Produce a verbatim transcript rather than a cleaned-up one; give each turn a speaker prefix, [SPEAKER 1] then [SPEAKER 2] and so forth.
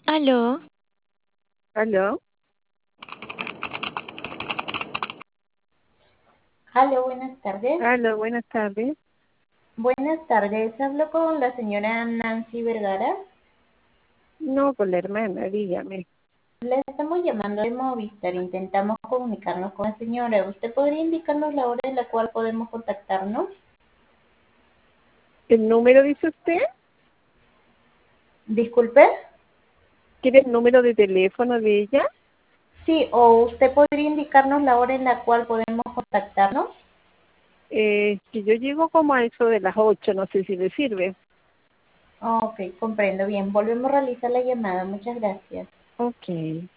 [SPEAKER 1] Aló,
[SPEAKER 2] Aló,
[SPEAKER 3] Aló, buenas tardes.
[SPEAKER 2] aló, buenas tardes.
[SPEAKER 3] Buenas tardes, hablo con la señora Nancy Vergara.
[SPEAKER 2] No, con la hermana, dígame.
[SPEAKER 3] Le estamos llamando de Movistar, intentamos comunicarnos con la señora. ¿Usted podría indicarnos la hora en la cual podemos contactarnos?
[SPEAKER 2] ¿El número dice usted?
[SPEAKER 3] Disculpe.
[SPEAKER 2] ¿Quiere el número de teléfono de ella?
[SPEAKER 3] Sí, o usted podría indicarnos la hora en la cual podemos contactarnos.
[SPEAKER 2] Eh, que yo llego como a eso de las ocho, no sé si le sirve.
[SPEAKER 3] Ok, comprendo bien. Volvemos a realizar la llamada. Muchas gracias.
[SPEAKER 2] Ok.